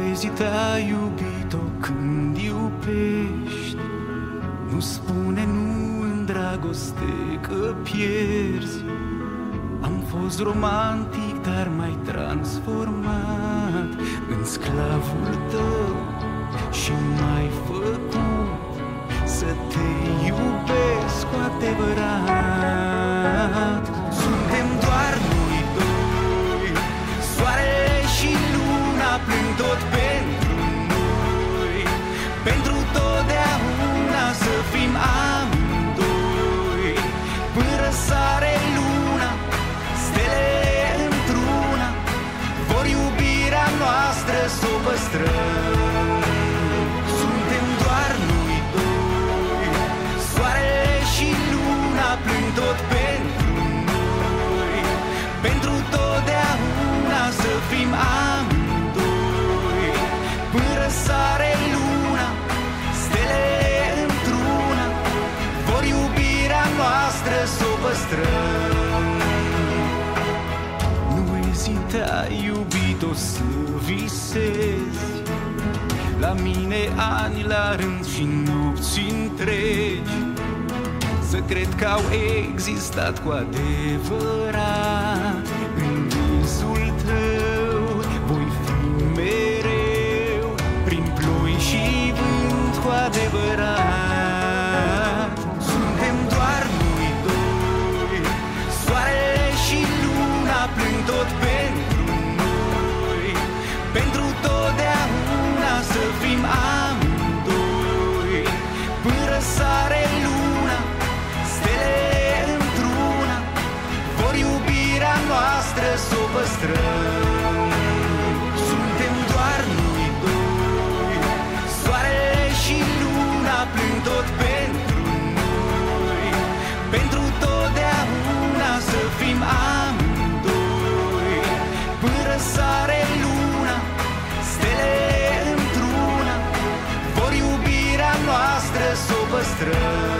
ezita, iubito, când iubești. Nu spune nu în dragoste că pierzi. Am fost romantic, dar mai transformat în sclavul tău și m-ai făcut să te iubesc cu adevărat. Suntem doar noi doi, soarele și luna plâng tot pentru noi, pentru totdeauna să fim amândoi. Până răsare luna, stelele într-una, vor iubirea noastră să o păstrăm. Suntem doar noi doi, soarele și luna plâng tot pentru noi, pentru totdeauna să fim amândoi. Până răsare luna, stelele într-una, vor iubirea noastră să o păstrăm. Nu ezita, iubito, să visezi la mine ani la rând și nopți întregi, să cred că au existat cu adevărat. În visul tău voi fi mereu, prin ploi și vânt cu adevărat. Suntem doar noi doi, soarele și luna plâng tot pentru noi, pentru totdeauna să fim amândoi. Până răsare luna, stelele într-una, vor iubirea noastră să o păstrăm. Suntem doar noi doi, soarele și luna plâng tot pentru noi, pentru totdeauna să fim amândoi. Până răsare luna, stelele într-una, vor iubirea noastră să o păstrăm.